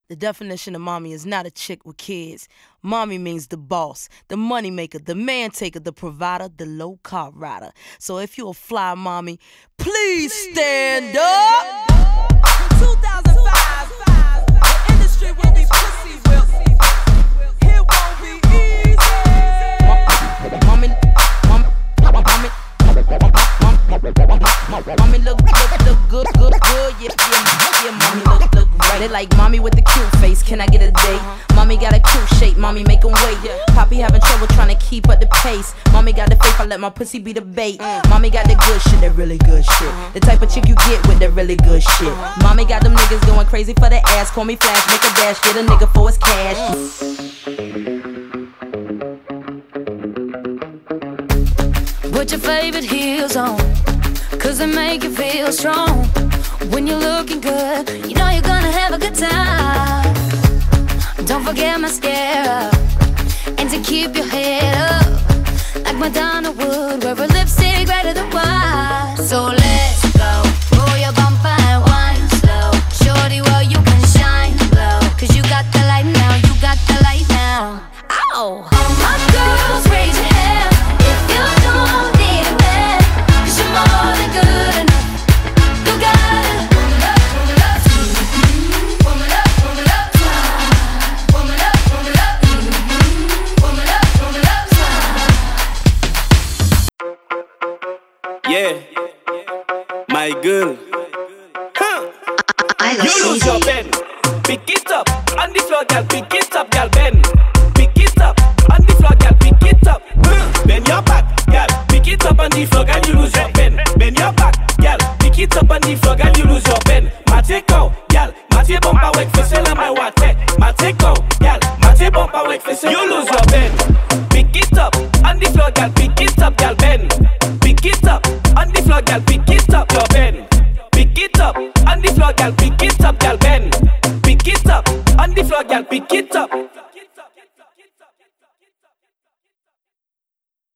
The definition of mommy is not a chick with kids. Mommy means the boss, the money maker, the man taker, the provider, the low car rider. So if you're a fly mommy, please stand up. 2005, the industry will be pussy whipped. It won't be easy. Mommy look good, yeah, mommy look right. They like mommy with the cute face, can I get a date? Mommy got a cute shape, mommy make 'em wait. Poppy having trouble trying to keep up the pace. Mommy got the faith, I let my pussy be the bait. Mommy got the good shit, that really good shit. The type of chick you get with that really good shit. Mommy got them niggas going crazy for the ass. Call me Flash, make a dash, get a nigga for his cash. Put your favorite heels on, 'cause they make you feel strong. When you're looking good, you know you're gonna have a good time. Don't forget mascara, and to keep your head up, like Madonna would, wear a lipstick redder than wine. So let's go, roll your bumper and wine slow. Shorty, well you can shine low, 'cause you got the light now, you got the light now. Ow! All my girls, raise your hand if you don't need a man, 'cause you're more than good enough. You gotta warm it up, warm it up, warm it up, warm it up, warm it up, warm it up, warm it up, warm it up. Yeah, my girl. You lose your pen. Pick it up on the floor, girl. Pick it up, girl. Bend. Pick it up on the floor, girl. Pick it up. Bend your back, girl. Pick it up on the floor, girl. You lose your pen. Bend your back, girl. Pick it up on the floor, girl. You lose your pen. Mate go, girl. Mate bumper work for sale on my water. Mate go, girl. Mate bumper work for sale. You lose your pen. Pick it up on the floor, girl. Pick it up, girl. Bend. Pick it up on the floor, girl. Pick it up, your pen. Pick it up on the floor, girl. Pick it up, girl. Bend. Pick it up on the floor, girl. Pick it up.